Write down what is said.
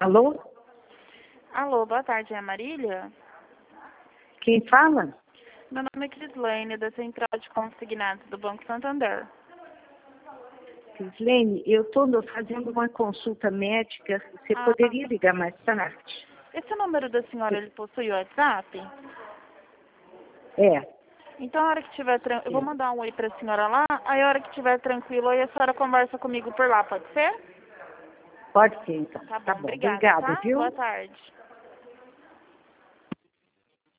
Alô? Alô, boa tarde, é a Marília? Quem fala? Meu nome é Crislane, da Central de Consignados do Banco Santander. Crislene, eu estou fazendo uma consulta médica. Você Ah, poderia ligar mais tarde? esse número da senhora, ele possui WhatsApp? É, Então, a hora que tiver eu vou mandar um oi pra senhora lá, aí a hora que tiver tranquilo, aí a senhora conversa comigo por lá, pode ser? pode ser então. Tá Tá bom, bom. obrigada, Obrigada, tá? viu? Boa tarde.